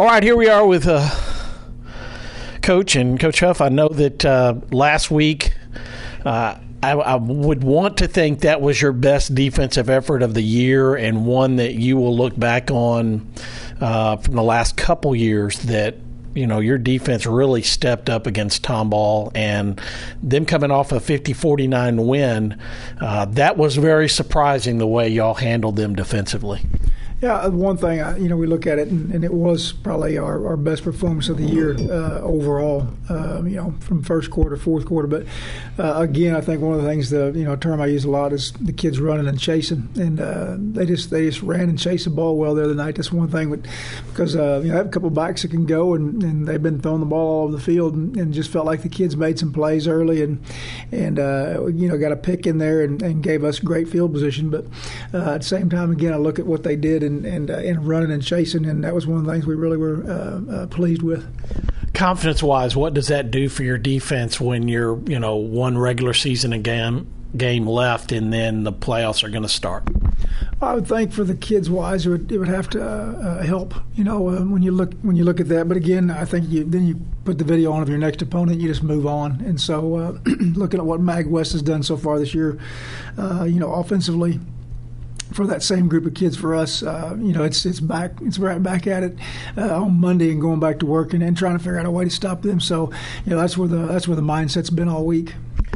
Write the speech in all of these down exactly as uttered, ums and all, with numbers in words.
All right, here we are with uh, Coach and Coach Huff. I know that uh, last week uh, I, I would want to think that was your best defensive effort of the year and one that you will look back on uh, from the last couple years that, you know, your defense really stepped up against Tomball, and them coming off a fifty forty-nine win, uh, that was very surprising the way y'all handled them defensively. Yeah, one thing, you know, we look at it, and, and it was probably our, our best performance of the year uh, overall, uh, you know, from first quarter, fourth quarter. But, uh, again, I think one of the things, the you know, a term I use a lot is the kids running and chasing. And uh, they just they just ran and chased the ball well the other night. That's one thing with, because, uh, you know, I have a couple of backs that can go, and, and they've been throwing the ball all over the field, and, and just felt like the kids made some plays early and, and uh, you know, got a pick in there and, and gave us great field position. But uh, at the same time, again, I look at what they did and and, uh, and running and chasing, and that was one of the things we really were uh, uh, pleased with. Confidence-wise, what does that do for your defense when you're, you know, one regular season game game left and then the playoffs are going to start? I would think for the kids wise, it would, it would have to uh, uh, help. You know, uh, when you look when you look at that. But again, I think you, then you put the video on of your next opponent, you just move on. And so, uh, looking at what Mag West has done so far this year, uh, you know, offensively, for that same group of kids, for us, uh, you know, it's it's back, it's right back at it uh, on Monday and going back to work and, and trying to figure out a way to stop them. So, you know, that's where the that's where the mindset's been all week.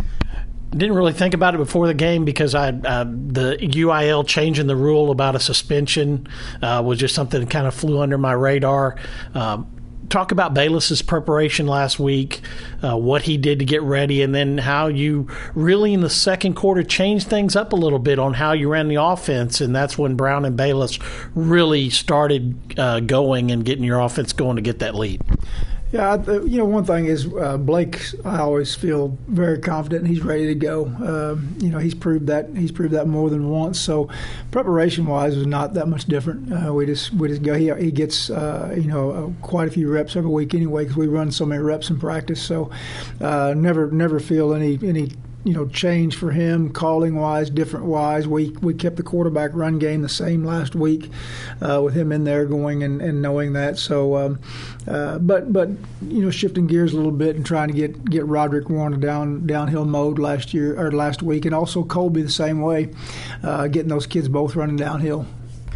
Didn't really think about it before the game because I uh, the U I L changing the rule about a suspension uh, was just something that kind of flew under my radar. Um, Talk about Bayless's preparation last week, uh, what he did to get ready, and then how you really in the second quarter changed things up a little bit on how you ran the offense, and that's when Brown and Bayless really started uh, going and getting your offense going to get that lead. Yeah, you know, one thing is uh, Blake. I always feel very confident he's ready to go. Um, you know, he's proved that he's proved that more than once. So, preparation-wise, was not that much different. Uh, we just we just go. He he gets uh, you know uh, quite a few reps every week anyway because we run so many reps in practice. So, uh, never never feel any any. you know, change for him, calling-wise, different-wise. We we kept the quarterback run game the same last week uh, with him in there going and, and knowing that. So, um, uh, but, but you know, shifting gears a little bit and trying to get, get Roderick Warren down downhill mode last year or last week, and also Colby the same way, uh, getting those kids both running downhill.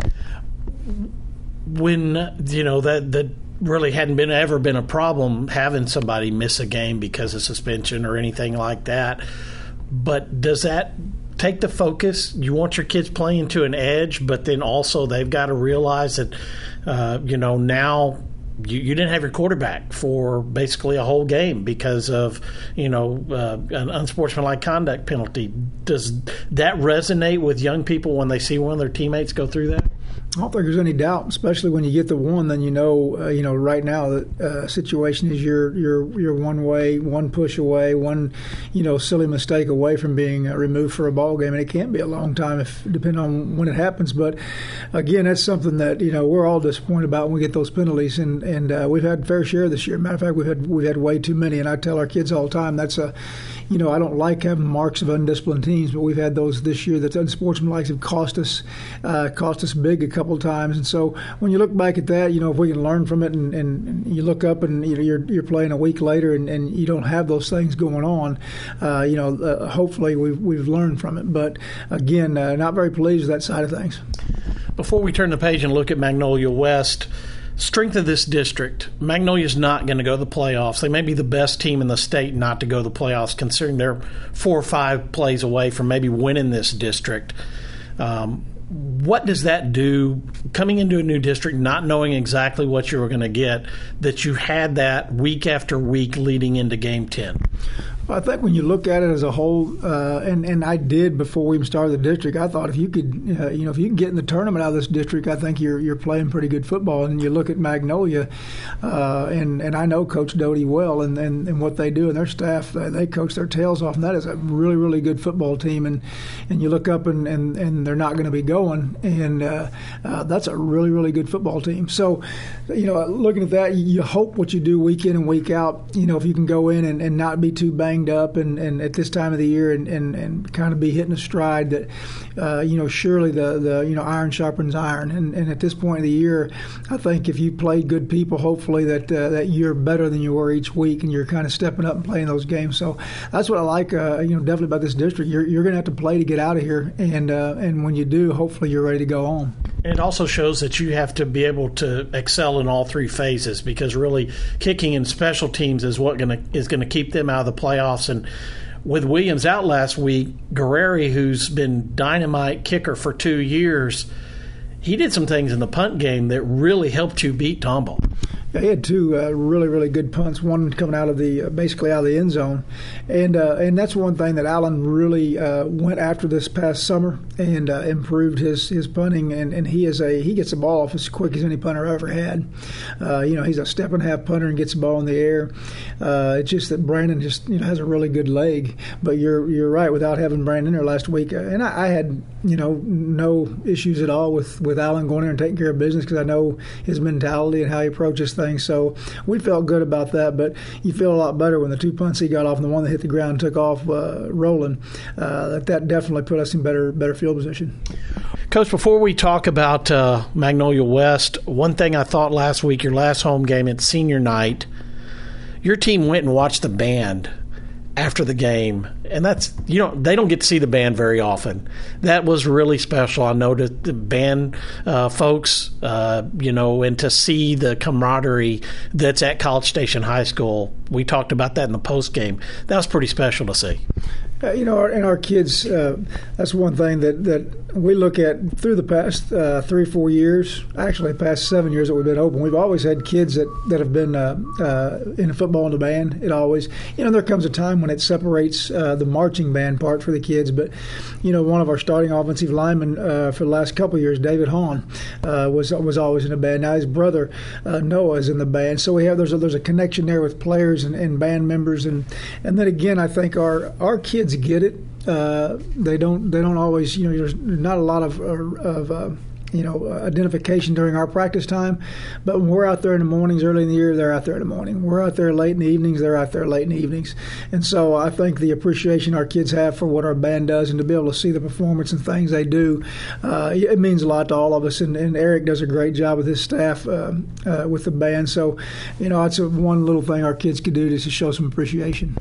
When, you know, that that really hadn't been ever been a problem having somebody miss a game because of suspension or anything like that. But does that take the focus? You want your kids playing to an edge, but then also they've got to realize that, uh, you know, now you, you didn't have your quarterback for basically a whole game because of, you know, uh, an unsportsmanlike conduct penalty. Does that resonate with young people when they see one of their teammates go through that? I don't think there's any doubt, especially when you get the one. Then you know, uh, you know, right now the uh, situation is you're you're you're one way, one push away, one, you know, silly mistake away from being uh, removed for a ball game, and it can be a long time if depending on when it happens. But again, that's something that you know we're all disappointed about when we get those penalties, and and uh, we've had fair share this year. Matter of fact, we've had we've had way too many, and I tell our kids all the time that's a. You know, I don't like having marks of undisciplined teams, but we've had those this year that unsportsmanlike have cost us, uh, cost us big a couple of times. And so when you look back at that, you know, if we can learn from it, and, and, and you look up and you know, you're you're playing a week later, and, and you don't have those things going on, uh, you know, uh, hopefully we've we've learned from it. But again, uh, not very pleased with that side of things. Before we turn the page and look at Magnolia West. Strength of this district, Magnolia's not going to go to the playoffs. They may be the best team in the state not to go to the playoffs, considering they're four or five plays away from maybe winning this district. Um, what does that do coming into a new district, not knowing exactly what you were going to get, that you had that week after week leading into game ten? I think when you look at it as a whole, uh, and and I did before we even started the district, I thought if you could, uh, you know, if you can get in the tournament out of this district, I think you're you're playing pretty good football. And you look at Magnolia, uh, and and I know Coach Doty well, and, and, and what they do and their staff, they, they coach their tails off, and that is a really really good football team. And and you look up and and, and they're not going to be going, and uh, uh, that's a really really good football team. So, you know, looking at that, you hope what you do week in and week out, you know, if you can go in and, and not be too banged banged up and, and at this time of the year and, and, and kind of be hitting a stride that, uh, you know, surely the, the you know, iron sharpens iron. And, and at this point of the year, I think if you play good people, hopefully that uh, that you're better than you were each week and you're kind of stepping up and playing those games. So that's what I like, uh, you know, definitely about this district. You're, you're going to have to play to get out of here. And, uh, and when you do, hopefully you're ready to go on. It also shows that you have to be able to excel in all three phases, because really kicking and special teams is what gonna is going to keep them out of the playoffs. And with Williams out last week, Guerreri, who's been dynamite kicker for two years, he did some things in the punt game that really helped you beat Tomball. Yeah, he had two uh, really, really good punts. One coming out of the uh, basically out of the end zone, and uh, and that's one thing that Allen really uh, went after this past summer and uh, improved his, his punting. And, and he is a he gets the ball off as quick as any punter ever had. Uh, you know, he's a step and a half punter and gets the ball in the air. Uh, it's just that Brandon just you know has a really good leg. But you're you're right, without having Brandon there last week, uh, and I, I had you know no issues at all with, with Allen going there and taking care of business, because I know his mentality and how he approaches things. So we felt good about that, but you feel a lot better when the two punts he got off and the one that hit the ground and took off uh, rolling. Uh, that, that definitely put us in better better field position. Coach, before we talk about uh, Magnolia West, one thing I thought last week, your last home game at senior night, your team went and watched the band after the game, and that's you know they don't get to see the band very often. That was really special. I know that the band uh, folks, uh, you know, and to see the camaraderie that's at College Station High School. We talked about that in the post game. That was pretty special to see. Uh, you know, our, and our kids, uh, that's one thing that, that we look at through the past uh, three, four years, actually the past seven years that we've been open. We've always had kids that, that have been uh, uh, in football and the band. It always, you know, there comes a time when it separates uh, the marching band part for the kids. But, you know, one of our starting offensive linemen uh, for the last couple of years, David Hahn, uh, was was always in the band. Now his brother, uh, Noah, is in the band. So we have there's a, there's a connection there with players and, and band members. And, and then, again, I think our, our kids get it. Uh, they don't. They don't always. You know, there's not a lot of of uh, you know identification during our practice time. But when we're out there in the mornings, early in the year, they're out there in the morning. We're out there late in the evenings. They're out there late in the evenings. And so I think the appreciation our kids have for what our band does, and to be able to see the performance and things they do, uh, it means a lot to all of us. And, and Eric does a great job with his staff uh, uh, with the band. So, you know, that's a, one little thing our kids could do just to show some appreciation.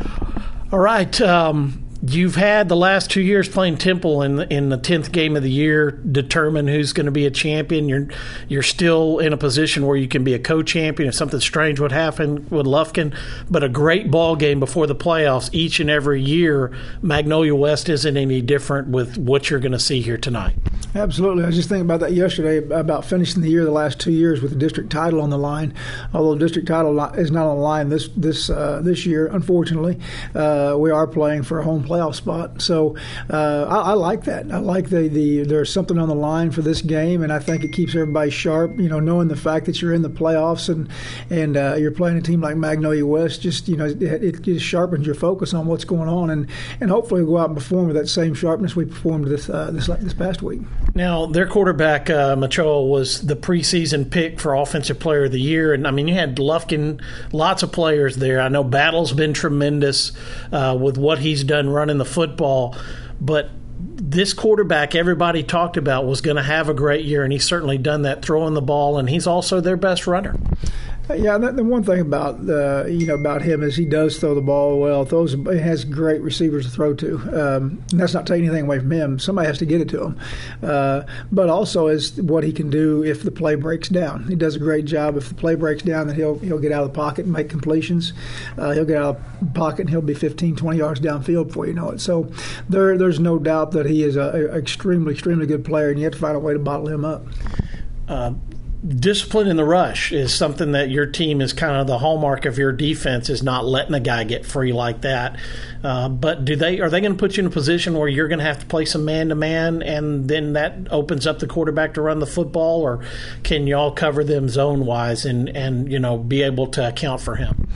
All right. Um, you've had the last two years playing Temple in the, in the tenth game of the year, determine who's going to be a champion. You're you're still in a position where you can be a co-champion if something strange would happen with Lufkin. But a great ball game before the playoffs each and every year. Magnolia West isn't any different with what you're going to see here tonight. Absolutely. I was just thinking about that yesterday, about finishing the year the last two years with the district title on the line. Although the district title is not on the line this this uh, this year, unfortunately, uh, we are playing for a home playoff spot. So uh, I, I like that. I like the, the there's something on the line for this game, and I think it keeps everybody sharp. You know, knowing the fact that you're in the playoffs and and uh, you're playing a team like Magnolia West, just you know, it, it just sharpens your focus on what's going on, and, and hopefully we'll go out and perform with that same sharpness we performed this uh, this this past week. Now, their quarterback, uh, Machoa, was the preseason pick for Offensive Player of the Year. And, I mean, you had Lufkin, lots of players there. I know Battle's been tremendous uh, with what he's done running the football. But this quarterback everybody talked about was going to have a great year, and he's certainly done that throwing the ball, and he's also their best runner. Yeah, the one thing about uh, you know about him is he does throw the ball well. Throws, he has great receivers to throw to. Um, and that's not taking anything away from him. Somebody has to get it to him. Uh, but also is what he can do if the play breaks down. He does a great job. If the play breaks down, then he'll he'll get out of the pocket and make completions. Uh, he'll get out of the pocket and he'll be fifteen, twenty yards downfield before you know it. So there there's no doubt that he is an extremely, extremely good player, and you have to find a way to bottle him up. Uh, Discipline in the rush is something that your team is kind of the hallmark of your defense, is not letting a guy get free like that. Uh, but do they are they going to put you in a position where you're going to have to play some man-to-man, and then that opens up the quarterback to run the football, or can you all cover them zone-wise and, and you know be able to account for him?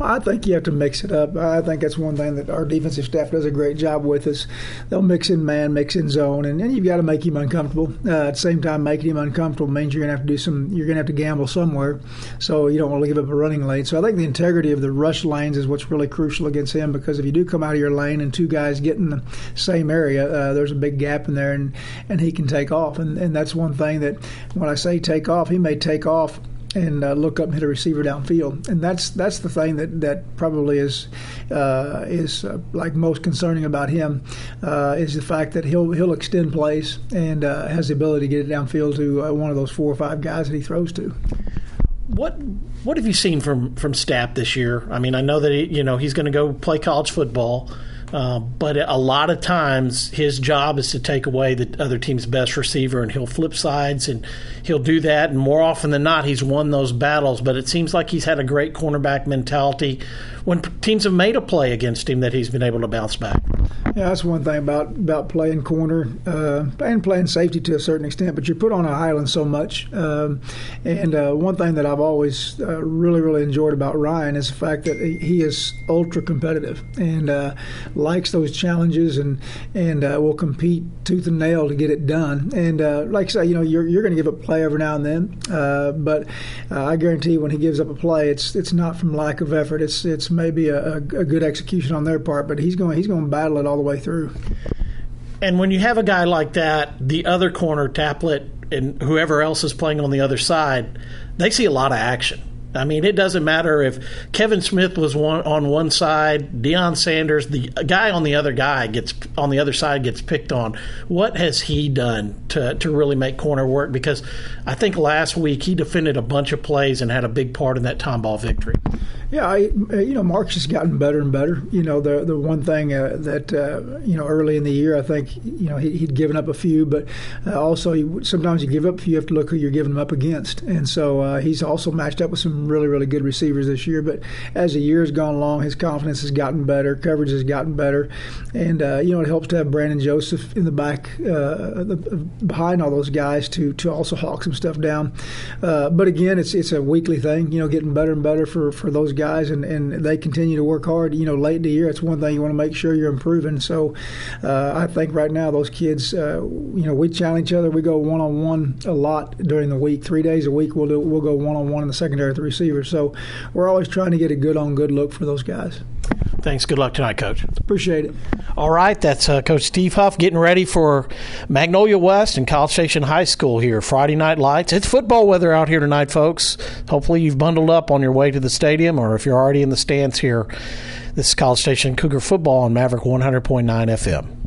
I think you have to mix it up. I think that's one thing that our defensive staff does a great job with is they'll mix in man, mix in zone, and, and you've got to make him uncomfortable. Uh, at the same time, making him uncomfortable means you're going to have to do some. You're going to have to gamble somewhere, so you don't want to give up a running lane. So I think the integrity of the rush lanes is what's really crucial against him, because if you do come out of your lane and two guys get in the same area, uh, there's a big gap in there, and, and he can take off. And, and that's one thing that when I say take off, he may take off and uh, look up and hit a receiver downfield, and that's that's the thing that, that probably is uh, is uh, like most concerning about him uh, is the fact that he'll he'll extend plays and uh, has the ability to get it downfield to uh, one of those four or five guys that he throws to. What what have you seen from from Stapp this year? I mean, I know that he, you know he's going to go play college football. Uh, but a lot of times his job is to take away the other team's best receiver, and he'll flip sides, and he'll do that. And more often than not, he's won those battles. But it seems like he's had a great cornerback mentality when teams have made a play against him that he's been able to bounce back. Yeah, that's one thing about, about playing corner uh, and playing safety to a certain extent, but you're put on an island so much. Um, and uh, one thing that I've always uh, really, really enjoyed about Ryan is the fact that he is ultra competitive and uh, likes those challenges and and uh, will compete tooth and nail to get it done. And uh, like I say, you know, you're you're going to give up a play every now and then, uh, but uh, I guarantee when he gives up a play, it's it's not from lack of effort. It's it's maybe a, a good execution on their part, but he's going he's going to battle it all the way through. And when you have a guy like that, the other corner, Taplett, and whoever else is playing on the other side, they see a lot of action. I mean, it doesn't matter if Kevin Smith was one, on one side, Deion Sanders, the guy on the other guy gets on the other side gets picked on. What has he done to to really make corner work? Because I think last week he defended a bunch of plays and had a big part in that time ball victory. Yeah, I, you know, Mark's just gotten better and better. You know, the the one thing uh, that uh, you know early in the year, I think you know he, he'd given up a few, but uh, also he, sometimes you give up a few, you have to look who you're giving them up against, and so uh, he's also matched up with some really really good receivers this year. But as the year has gone along, his confidence has gotten better, coverage has gotten better, and uh, you know it helps to have Brandon Joseph in the back uh, the, behind all those guys to to also hawk some stuff down. Uh, but again, it's it's a weekly thing. You know, getting better and better for for those guys. Guys and, and they continue to work hard. You know, late in the year, it's one thing you want to make sure you're improving. So uh, I think right now those kids, uh, you know, we challenge each other. We go one on one a lot during the week. Three days a week, we'll do we'll go one on one in the secondary with the receivers. So we're always trying to get a good on good look for those guys. Thanks. Good luck tonight, Coach. Appreciate it. All right, that's uh, Coach Steve Huff getting ready for Magnolia West and College Station High School here. Friday night lights. It's football weather out here tonight, folks. Hopefully you've bundled up on your way to the stadium, or if you're already in the stands here. This is College Station Cougar Football on Maverick one hundred point nine F M.